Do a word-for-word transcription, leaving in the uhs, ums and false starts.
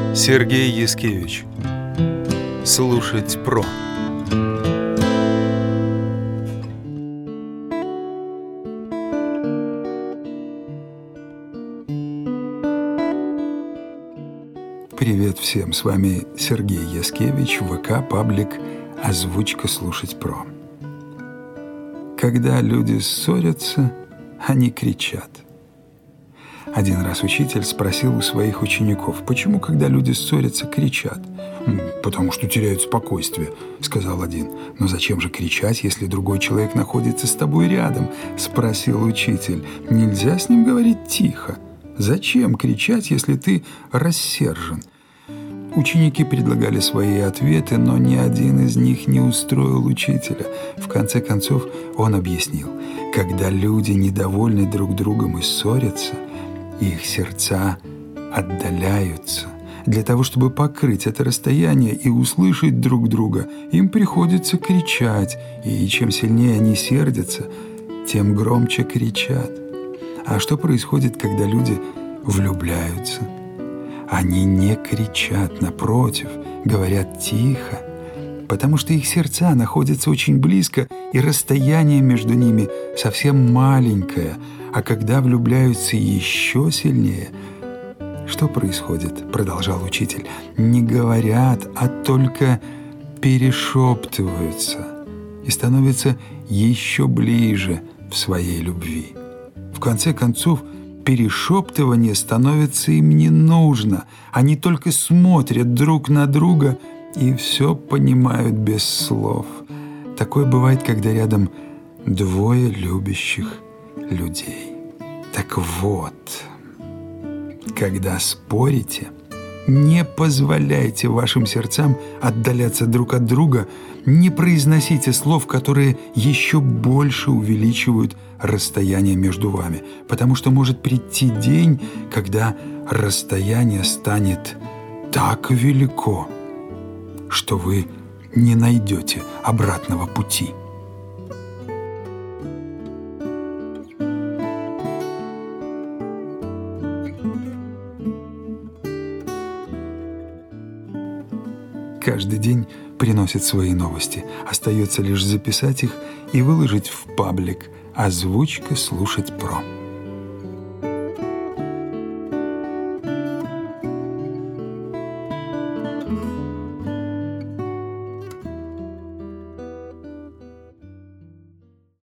Сергей Яскевич. Слушать про. Привет всем, с вами Сергей Яскевич, ВК, паблик «Озвучка слушать про». Когда люди ссорятся, они кричат. Один раз учитель спросил у своих учеников, почему, когда люди ссорятся, кричат? «Потому что теряют спокойствие», — сказал один. «Но зачем же кричать, если другой человек находится с тобой рядом?» — спросил учитель. «Нельзя с ним говорить тихо. Зачем кричать, если ты рассержен?» Ученики предлагали свои ответы, но ни один из них не устроил учителя. В конце концов он объяснил, когда люди недовольны друг другом и ссорятся, их сердца отдаляются. Для того, чтобы покрыть это расстояние и услышать друг друга, им приходится кричать, и чем сильнее они сердятся, тем громче кричат. А что происходит, когда люди влюбляются? Они не кричат, напротив, говорят тихо, потому что их сердца находятся очень близко, и расстояние между ними совсем маленькое. А когда влюбляются еще сильнее, что происходит? Продолжал учитель. Не говорят, а только перешептываются и становятся еще ближе в своей любви. В конце концов, перешептывание становится им не нужно. Они только смотрят друг на друга и все понимают без слов. Такое бывает, когда рядом двое любящих людей. Так вот, когда спорите, не позволяйте вашим сердцам отдаляться друг от друга, не произносите слов, которые еще больше увеличивают расстояние между вами, потому что может прийти день, когда расстояние станет так велико, что вы не найдете обратного пути. Каждый день приносит свои новости. Остается лишь записать их и выложить в паблик «Озвучка слушать про».